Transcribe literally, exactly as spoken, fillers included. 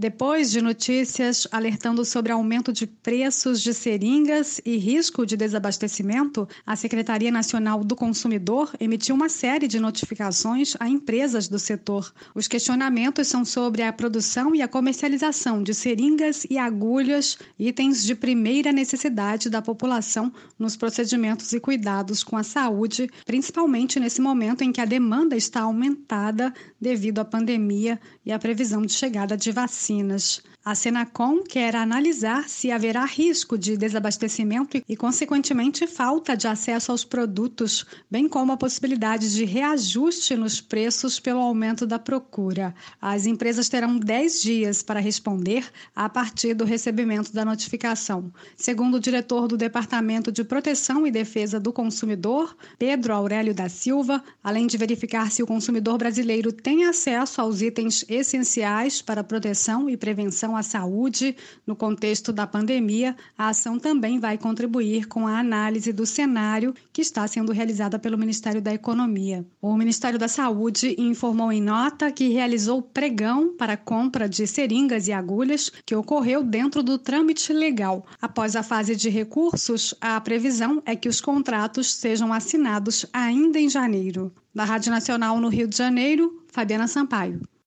Depois de notícias alertando sobre aumento de preços de seringas e risco de desabastecimento, a Secretaria Nacional do Consumidor emitiu uma série de notificações a empresas do setor. Os questionamentos são sobre a produção e a comercialização de seringas e agulhas, itens de primeira necessidade da população nos procedimentos e cuidados com a saúde, principalmente nesse momento em que a demanda está aumentada devido à pandemia e à previsão de chegada de vacinas. A Senacom quer analisar se haverá risco de desabastecimento e, consequentemente, falta de acesso aos produtos, bem como a possibilidade de reajuste nos preços pelo aumento da procura. As empresas terão dez dias para responder a partir do recebimento da notificação. Segundo o diretor do Departamento de Proteção e Defesa do Consumidor, Pedro Aurélio da Silva, além de verificar se o consumidor brasileiro tem acesso aos itens essenciais para proteção e prevenção à saúde no contexto da pandemia, a ação também vai contribuir com a análise do cenário que está sendo realizada pelo Ministério da Economia. O Ministério da Saúde informou em nota que realizou pregão para a compra de seringas e agulhas que ocorreu dentro do trâmite legal. Após a fase de recursos, a previsão é que os contratos sejam assinados ainda em janeiro. Da Rádio Nacional no Rio de Janeiro, Fabiana Sampaio.